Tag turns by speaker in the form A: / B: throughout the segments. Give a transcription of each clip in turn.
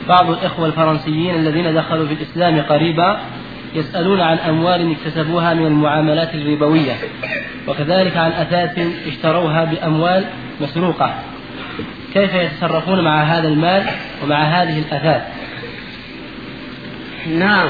A: بعض الإخوة الفرنسيين الذين دخلوا في الإسلام قريبا يسألون عن أموال اكتسبوها من المعاملات الربوية، وكذلك عن أثاث اشتروها بأموال مسروقة، كيف يتصرفون مع هذا المال ومع هذه الأثاث؟
B: نعم.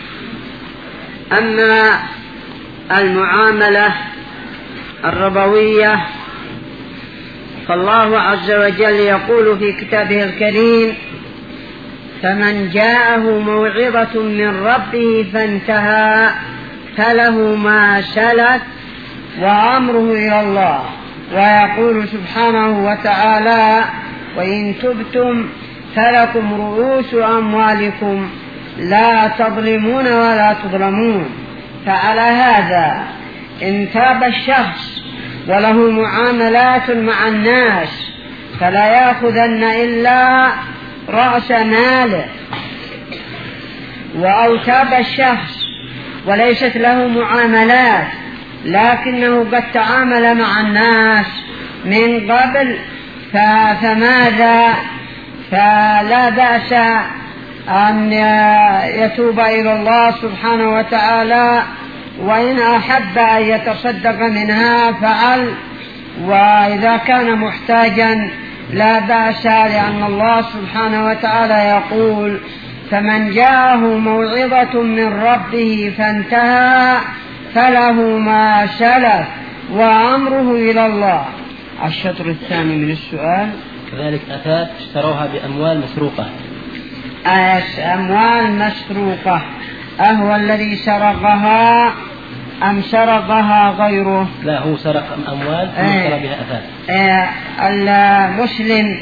B: أما المعاملة الربوية فالله عز وجل يقول في كتابه الكريم: فمن جاءه موعظة من ربه فانتهى فله ما سلف وأمره إلى الله. ويقول سبحانه وتعالى: وإن تبتم فلكم رؤوس أموالكم لا تظلمون ولا تظلمون. فعلى هذا إن تاب الشخص وله معاملات مع الناس فلا يأخذن إلا رأس ماله، أو تاب الشخص وليست له معاملات لكنه قد تعامل مع الناس من قبل فماذا؟ فلا بأس أن يتوب إلى الله سبحانه وتعالى، وإن أحب أن يتصدق منها فعل، وإذا كان محتاجا لا بأس، لأن الله سبحانه وتعالى يقول: فمن جاءه موعظة من ربه فانتهى فله ما سلف وأمره إلى الله. الشطر الثاني من السؤال:
A: كذلك أثاث اشتروها بأموال مسروقة.
B: أموال مسروقة أهو الذي سرقها أم سرقها غيره؟
A: لا، هو سرق أموال واشترى بها أثاث.
B: المسلم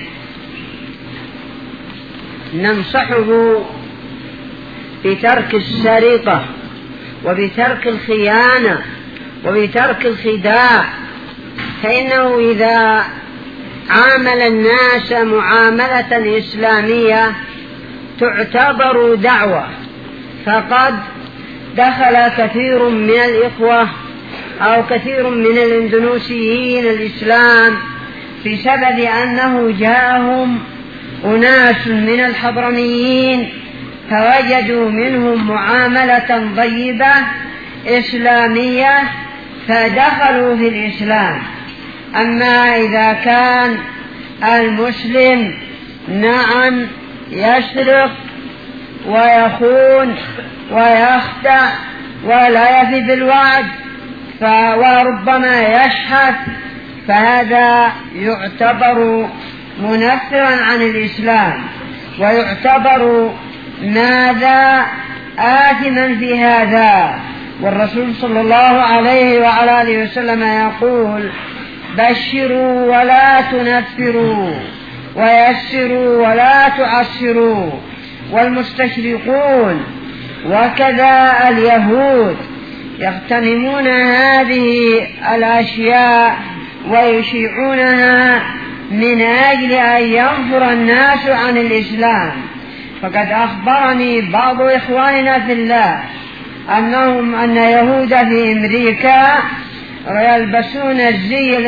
B: ننصحه بترك السرقة وبترك الخيانة وبترك الخداع، فإنه إذا عامل الناس معاملة إسلامية تعتبر دعوة. فقد دخل كثير من الإخوة أو كثير من الإندونيسيين الإسلام بسبب أنه جاءهم أناس من الحضرميين فوجدوا منهم معاملة طيبة إسلامية فدخلوا في الإسلام. أما إذا كان المسلم نعم يسرق ويخون ويخدع ولا يفي بالوعد وربما يشحت، فهذا يعتبر منفرا عن الإسلام ويعتبر ماذا؟ آثما في هذا. والرسول صلى الله عليه وعلى آله وسلم يقول: بشروا ولا تنفروا ويسروا ولا تعسروا. والمستشرقون وكذا اليهود يغتنمون هذه الأشياء ويشيعونها من أجل أن ينفر الناس عن الإسلام. فقد أخبرني بعض إخواننا في الله أن يهود في أمريكا يلبسون الزي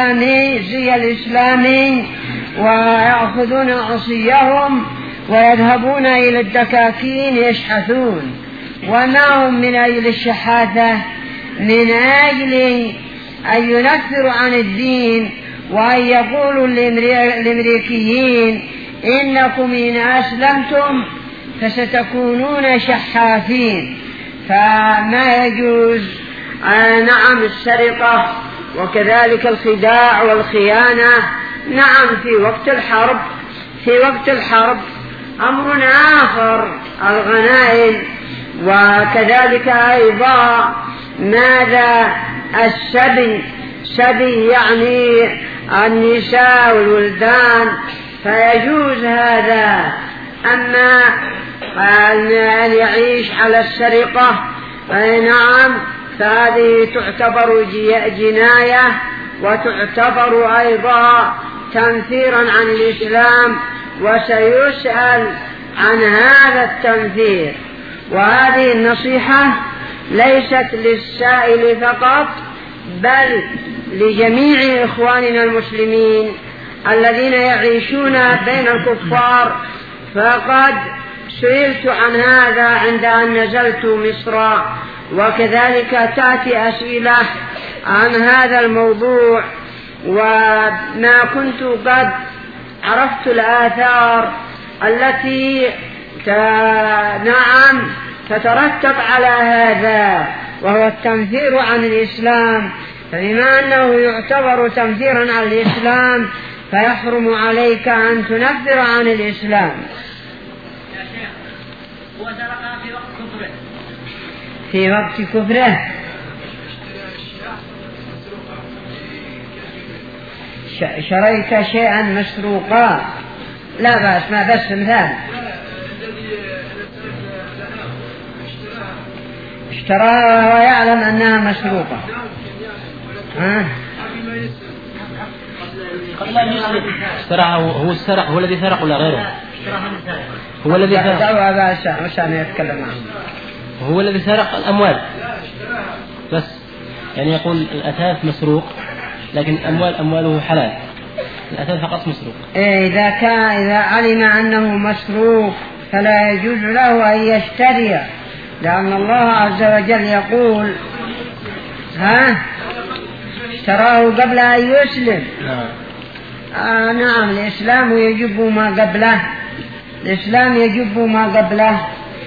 B: الإسلامي ويأخذون عصيهم ويذهبون إلى الدكاكين يشحثون، وما هم من أجل الشحاثة، من أجل أن ينفروا عن الدين وأن يقولوا للأمريكيين: إنكم إن أسلمتم فستكونون شحاثين. فما يجوز نعم السرقة وكذلك الخداع والخيانة. نعم في وقت الحرب أمر آخر الغنائم، وكذلك أيضا ماذا؟ السبي يعني النساء والولدان، فيجوز هذا. أما أن يعيش على السرقة نعم فهذه تعتبر جناية وتعتبر أيضا تنفيرا عن الإسلام، وسيسأل عن هذا التنفير. وهذه النصيحة ليست للسائل فقط بل لجميع إخواننا المسلمين الذين يعيشون بين الكفار فقد سئلت عن هذا عند أن نزلت مصر، وكذلك تأتي أسئلة عن هذا الموضوع، وما كنت قد عرفت الآثار التي تترتب على هذا، وهو التنفير عن الإسلام. فبما أنه يعتبر تنفيرا عن الإسلام فيحرم عليك أن تنفر عن الإسلام.
C: يا شيخ، هو سرق في وقت كفره.
B: في وقت كفره شريت شيئا مسروقا، لا بأس، ما بس مثال. اشتراها وهو يعلم أنها مسروقة.
A: اشتراها هو السرق، هو الذي سرق ولا غيره؟ هو الذي هو الذي سرق الأموال بس، يعني يقول الأثاث مسروق لكن أمواله حلال، الأثاث فقط مسروق.
B: إذا علم أنه مسروق فلا يجوز له أن يشتري، لأن الله عز وجل يقول اشتراه قبل أن يسلم. نعم، الإسلام يجب ما قبله، الإسلام يجب ما قبله.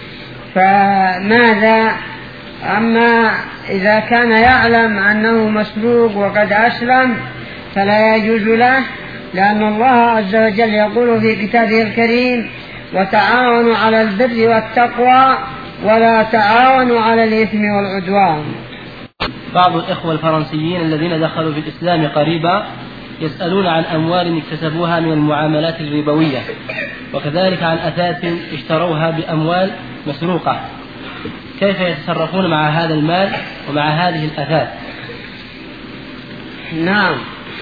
B: فماذا أما إذا كان يعلم أنه مسروق وقد أسلم فلا يجوز له، لأن الله عز وجل يقول في كتابه الكريم: وتعاونوا على البر والتقوى ولا تعاونوا على الإثم والعدوان.
A: بعض الإخوة الفرنسيين الذين دخلوا في الإسلام قريبا يسألون عن أموال اكتسبوها من المعاملات الربوية، وكذلك عن أثاث اشتروها بأموال مسروقة، كيف يتصرفون مع هذا المال ومع هذه الأثاث؟
B: نعم،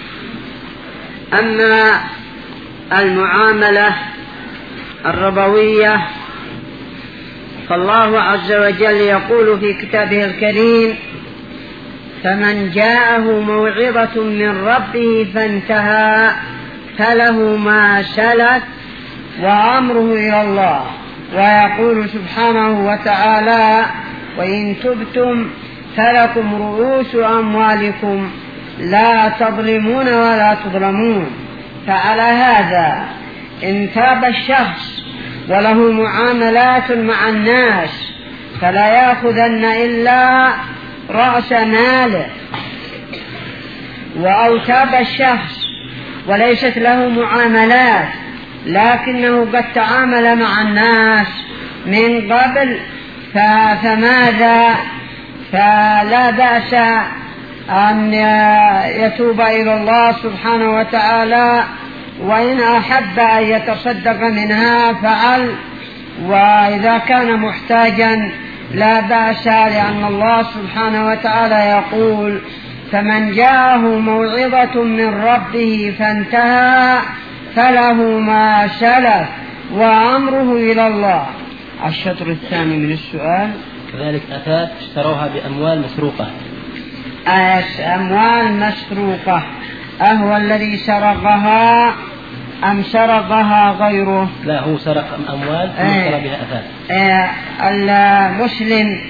B: أما المعاملة الربوية فالله عز وجل يقول في كتابه الكريم: فمن جاءه موعظة من ربه فانتهى فله ما سلف وأمره إلى الله. ويقول سبحانه وتعالى: وإن تبتم فلكم رؤوس أموالكم لا تظلمون ولا تظلمون. فعلى هذا إن تاب الشخص وله معاملات مع الناس فلا يأخذن إلا رأس ماله، أو تاب الشخص وليست له معاملات لكنه قد تعامل مع الناس من قبل فماذا؟ فلا بأس أن يتوب إلى الله سبحانه وتعالى، وإن أحب أن يتصدق منها فعل، وإذا كان محتاجا لا بأس، لأن الله سبحانه وتعالى يقول: فمن جاءه موعظة من ربه فانتهى فله ما سلف وأمره إلى الله. الشطر الثاني من السؤال:
A: كذلك أثاث اشتروها بأموال مسروقة.
B: أموال مسروقة، أهو الذي سرقها أم سرقها غيره؟
A: لا، هو سرق أموال واشترى بها أثاث.
B: المسلم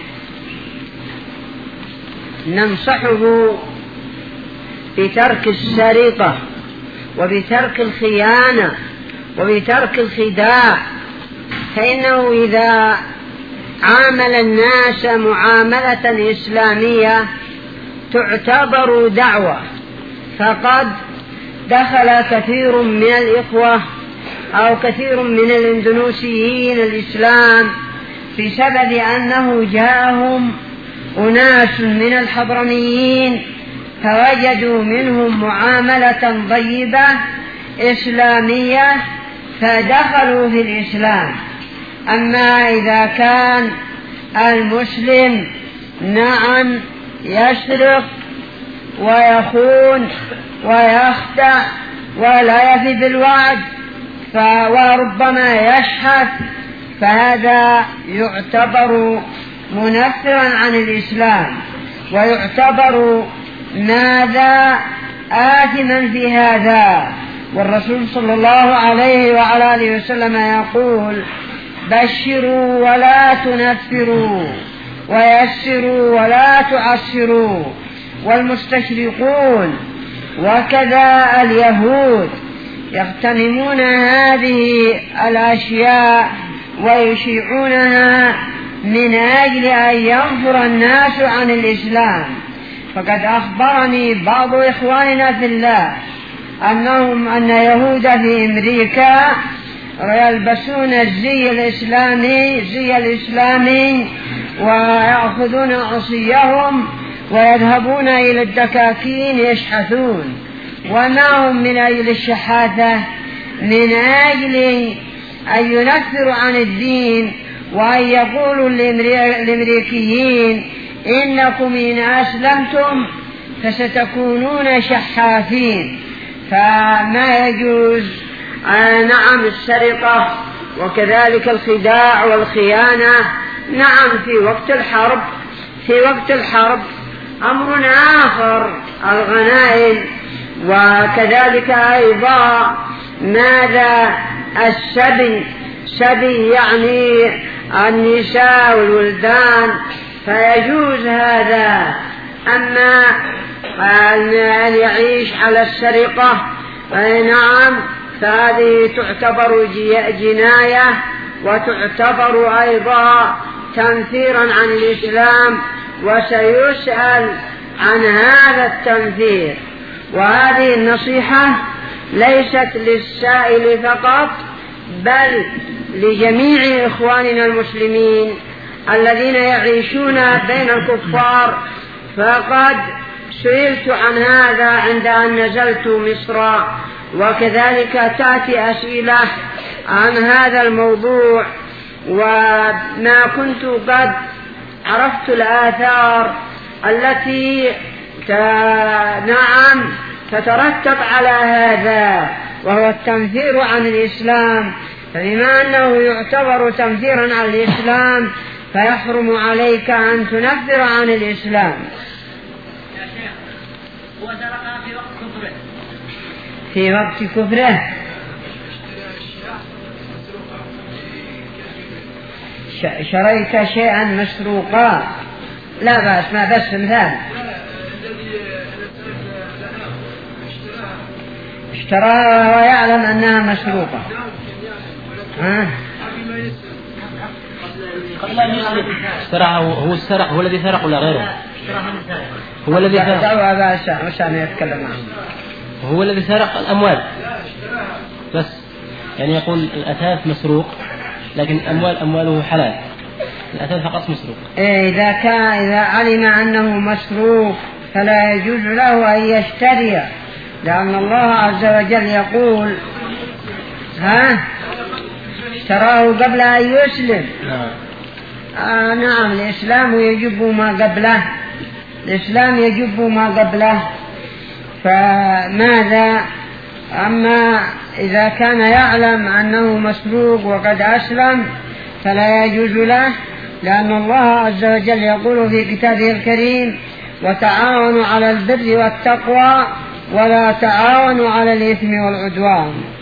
B: ننصحه بترك السرقة وبترك الخيانة وبترك الخداع، فإنه إذا عامل الناس معاملة إسلامية تعتبر دعوة. فقد دخل كثير من الإخوة أو كثير من الإندونيسيين الإسلام بسبب أنه جاءهم أناس من الحضرميين فوجدوا منهم معاملة طيبة إسلامية فدخلوا في الإسلام. أما إذا كان المسلم نعم يسرق ويخون ويخدع ولا يفي بالوعد وربما يشحت، فهذا يعتبر منفرا عن الإسلام ويعتبر ماذا آثما في هذا. والرسول صلى الله عليه وعلى آله وسلم يقول: بشروا ولا تنفروا، ويسروا ولا تعسروا. والمستشرقون وكذا اليهود يغتنمون هذه الأشياء ويشيعونها من أجل أن يغفر الناس عن الإسلام. فقد أخبرني بعض إخواننا في الله أن يهود في أمريكا يلبسون الزي الإسلامي ويأخذون عصيهم ويذهبون إلى الدكاكين يشحثون، وما هم من أجل الشحاثة، من أجل أن ينفروا عن الدين وأن يقولوا للأمريكيين: إنكم إن أسلمتم فستكونون شحاثين. فما يجوز نعم السرقة وكذلك الخداع والخيانة، نعم في وقت الحرب أمر آخر الغنائم، وكذلك أيضا ماذا السبي يعني النساء والولدان، فيجوز هذا. أما أن يعيش على السرقة نعم فهذه تعتبر جناية، وتعتبر أيضا تنفيرا عن الإسلام، وسيسأل عن هذا التنفير. وهذه النصيحة ليست للسائل فقط، بل لجميع إخواننا المسلمين الذين يعيشون بين الكفار. فقد سئلت عن هذا عند أن نزلت مصر، وكذلك تأتي أسئلة عن هذا الموضوع، وما كنت قد عرفت الآثار التي نعم تترتب على هذا، وهو التنفير عن الإسلام. فبما أنه يعتبر تنفيرا عن الإسلام فيحرم عليك أن تنفر عن الإسلام.
C: يا شيخ، هو سرق في وقت كفره.
B: في وقت كفره شريت شيئا مسروقا، لا بأس، ما بس مثال. اشتراها وهو يعلم أنها مسروقة.
A: اشتراها هو السرق، هو الذي سرق ولا غيره؟ هو الذي سرق. هو الذي سرق الأموال بس، يعني يقول الأثاث مسروق لكن أمواله حلال، الأثاث فقط مسروق.
B: إذا علم أنه مسروق فلا يجوز له أن يشتري، لأن الله عز وجل يقول: اشتراه قبل أن يسلم. نعم الإسلام يجب ما قبله. فماذا؟ أما إذا كان يعلم أنه مسروق وقد أسلم فلا يجوز له، لأن الله عز وجل يقول في كتابه الكريم: وتعاونوا على البر والتقوى ولا تعاونوا على الإثم والعدوان.